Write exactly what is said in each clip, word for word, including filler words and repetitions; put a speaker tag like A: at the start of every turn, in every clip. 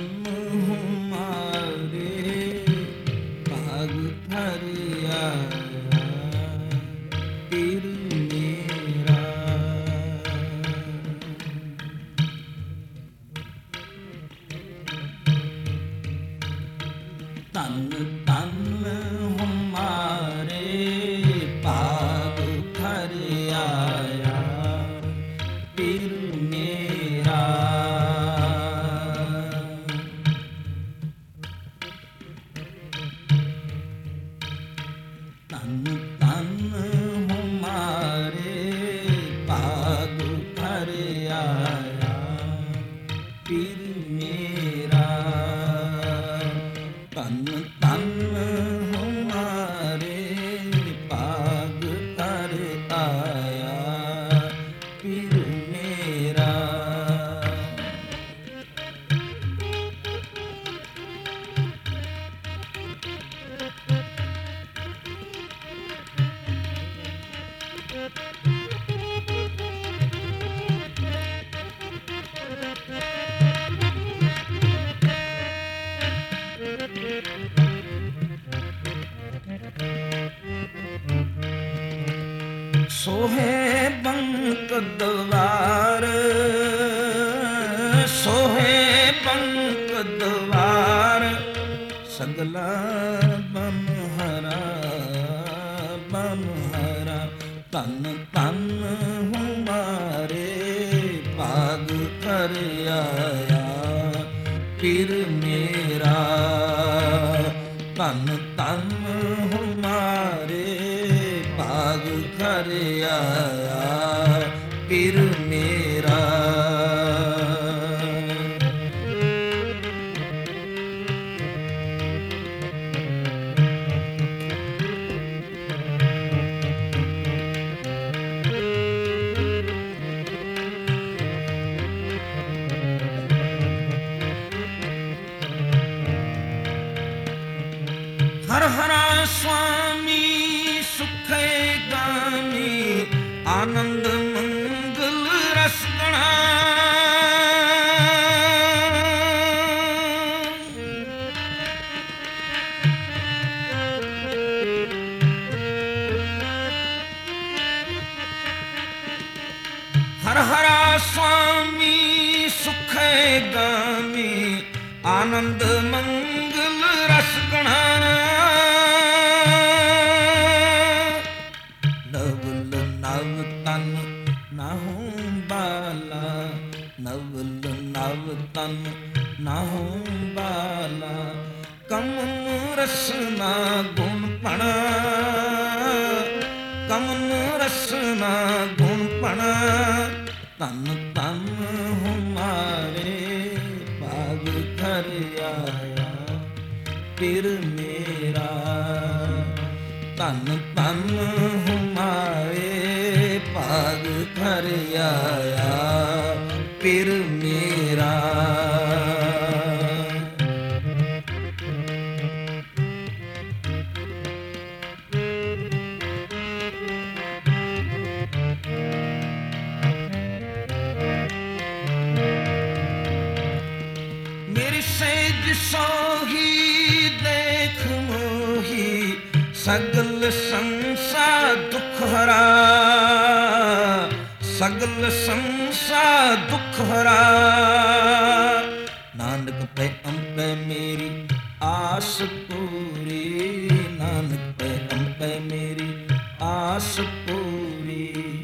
A: ਤਨ ਹਮਾਰੇ ਭਾਗ ਧਰਿਆ ਪੀਰ ਮੇਰਾ। ਤਨ ਤਨ ਹਮਾਰੇ ਭਾਗ ਧਰਿਆ ਪੀਰ ਮੇਰਾ। ਤਨ ਤਨ ਹਮਾਰੇ ਭਾਗ ਧਰਿਆ ਪੀਰ ਮੇਰਾ। ਤਨ ਤਨ ਹਮਾਰੇ ਭਾਗ ਧਰ ਆਇਆ ਪੀਰ ਮੇਰਾ। ਸੋਹੇ ਬੰਕ ਦਵਾਰ ਸੋਹੇ ਬੰਕ ਦਵਾਰ ਸਗਲਾ ਬਨ ਹਰਾ ਬਨ ਹਰਾ। ਤਨ ਤਨ ਹਮਾਰੇ ਭਾਗ ਧਰ ਆਇਆ ਪੀਰ ਮੇਰਾ। ਤਨ ਤਨ ਹਮਾਰੇ ਭਾਗ ਧਰ ਆਇਆ ਪੀਰ ਮੇਰਾ। ਹਰ ਹਰਾ ਸੁਆਮੀ ਸੁਖੇ ਗਾਮੀ ਆਨੰਦ ਮੰਗਲ ਰਸ ਗਣਾ। ਹਰ ਹਰਾ ਸੁਆਮੀ ਸੁਖੇ ਗਾਮੀ ਆਨੰਦ ਮੰਗਲ ਰਸ ਗਣਾ। ਨਵਲ ਨਵ ਤਨ ਨਾਹੂ ਬਾਲਾ ਨਵਲ ਨਵ ਤਨ ਨਾਹੂ ਬਾਲਾ। ਕਮਨ ਰਸਨਾ ਗੁਣ ਪਣਾ ਕਮਨ ਰਸਨਾ ਗੁਣ ਪਣਾ। ਤਨ ਤਨ ਹਮਾਰੇ ਭਾਗ ਧਰ ਆਇਆ ਪੀਰ ਮੇਰਾ। ਤਨ ਤਨ ਹਮਾਰੇ ਭਾਗ ਧਰ ਆਇਆ ਪੀਰ ਮੇਰਾ। ਮੇਰੀ ਸੇਜ ਸੋਹੀ ਦੇਖ ਮੋਹੀ ਸਗਲ ਸੰਸਾਰ ਦੁਖ ਹਰਾ ਸਗਲ ਸੰਸਾਰ ਦੁਖ ਹਰਾ। ਨਾਨਕ ਪੈ ਅੰਪੈ ਮੇਰੀ ਆਸ ਪੂਰੀ ਨਾਨਕ ਪੈ ਅੰਪੈ ਮੇਰੀ ਆਸ ਪੂਰੀ।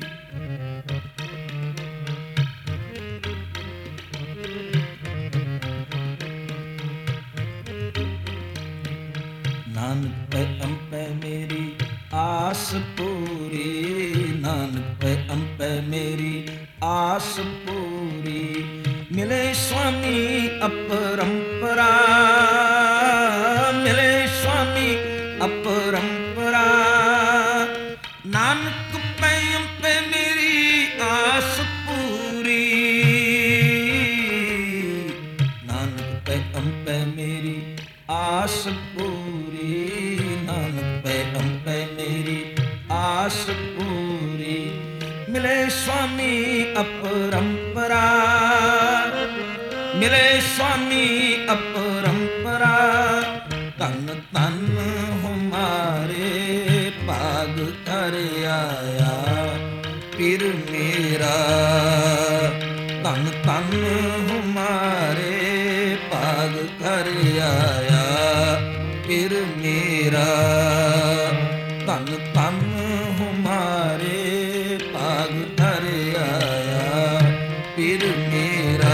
A: ਨਾਨਕ ਪੈ ਅੰਪੈ ਮੇਰੀ ਆਸ ਪੂਰੀ ਨਾਨਕ ਪੈ ਅੰਪੈ ਮੇਰੀ ਆਸ ਪੂਰੀ। ਮਿਲੇ ਸੁਆਮੀ ਅਪਰੰਪਰਾ ਮਿਲੇ ਸੁਆਮੀ ਅਪਰੰਪਰਾ। ਨਾਨਕ ਪੈ ਅੰਪੈ ਮੇਰੀ ਆਸ ਪੂਰੀ ਨਾਨਕ ਪੈ ਅੰਪੈ ਮੇਰੀ ਆਸ ਪੂਰੀ ਨਾਨਕ ਪੈ ਅੰਪੈ ਮੇਰੀ ਆਸ ਪੂਰੀ। ਮਿਲੇ ਸੁਆਮੀ ਅਪਰੰਪਰਾ ਮਿਲੇ ਸੁਆਮੀ ਅਪਰੰਪਰਾ। ਧੰਨ ਧੰਨ ਹਮਾਰੇ ਭਾਗ ਕਰ ਆਇਆ ਪੀਰ ਮੇਰਾ। ਧੰਨ ਧੰਨ ਹਮਾਰੇ ਭਾਗ ਕਰ ਆਇਆ ਪੀਰ ਮੇਰਾ। ਧੰਨ ਧੰਨ ਹਮਾਰੇ ਭਾਗ ਕਰ ਆਇਆ ਪੀਰ ਮੇਰਾ।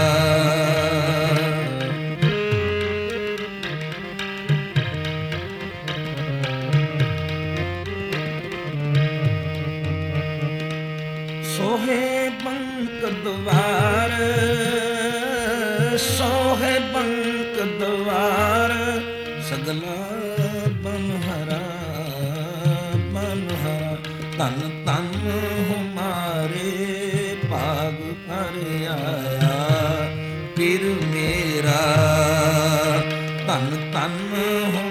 A: ਸੋਹੇ ਬੰਕ ਦਵਾਰ, ਸੋਹੇ ਬੰਕ ਦਵਾਰ, ਸਗਲਾ ਬਨਹਰਾ ਬਨਹਰਾ। ਧੰਨ ਧੰਨ ਹਮਾਰੇ ਭਾਗ ਕਰ ਆਇਆ ਪੀਰ ਮੇਰਾ। ਧੰਨ ਧੰਨ